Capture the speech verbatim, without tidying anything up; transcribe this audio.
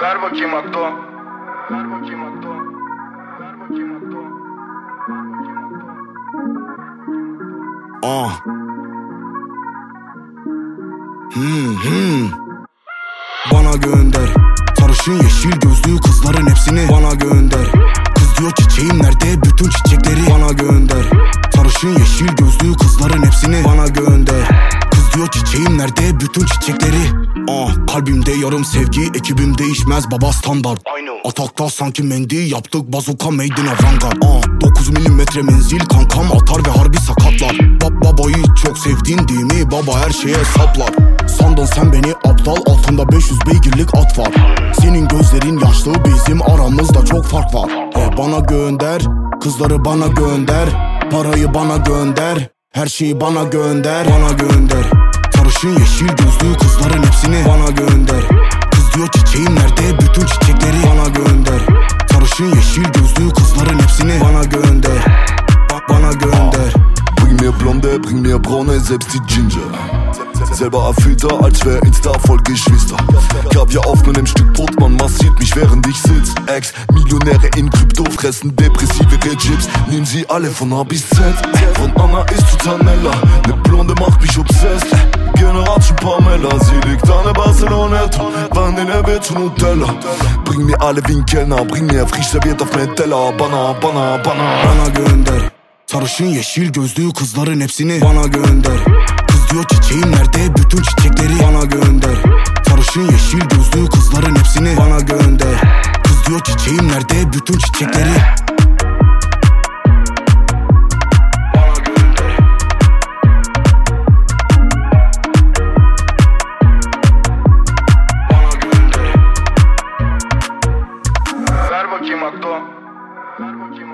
Ver bakayım akto. Ver bakayım akto. Ver bakayım akto. Ah. Hmm hmm. Bana gönder. Sarışın yeşil gözlü kızların hepsini bana gönder. Kız diyor çiçeğim nerede bütün çiçekleri bana gönder. Sarışın yeşil gözlü kızların hepsini bana gönder. Kız diyor çiçeğim nerede bütün çiçekleri. Ah, kalbimde yarım sevgi, ekibim değişmez baba standart. Atakta sanki mendil yaptık, bazuka made in avantgard. Ah, dokuz milimetre menzil kankam atar ve harbi sakatlar. Bab babayı çok sevdin değil mi baba, her şeye saplar. Sandın sen beni aptal, altında beş yüz beygirlik at var. Senin gözlerin yaşlı, bizim aramızda çok fark var. E bana gönder, kızları bana gönder. Parayı bana gönder, her şeyi bana gönder. Bana gönder. Sarışın yeşil gözlü kızların hepsini bana gönder. Kız diyor çiçeğim nerede bütün çiçekleri bana gönder. Sarışın yeşil gözlü kızların hepsini bana gönder. Ba bana gönder. Bring mir Blonde, bring mir Braune, selbst die Ginger. Selber erfüllter, als wär Insta voll Geschwister. Kaviar auf meinem Stück Brot, man massiert mich während ich sitz. Ex-Millionäre in Krypto fressen depressive Chips. Nehmen sie alle von A bis Z. Von Anna ist zu Tanella, ne Blonde macht mich obsessed. Generation Pamela, sie liegt an der Barceloneta. Wann in der Welt zu Nutella. Bring mir alle wie ein Kellner, bring mir frisch serviert auf mein Teller. Bana, bana, bana. Bana gönder. Sarışın yeşil gözlü kızların hepsini bana gönder. Kız diyor çiçeğim nerede bütün çiçekleri bana gönder. Sarışın yeşil gözlü kızların hepsini bana gönder. Kız diyor çiçeğim nerede bütün çiçekleri. Bana gönder. Bana gönder. Ver bakayım akto. Ver bakayım akto.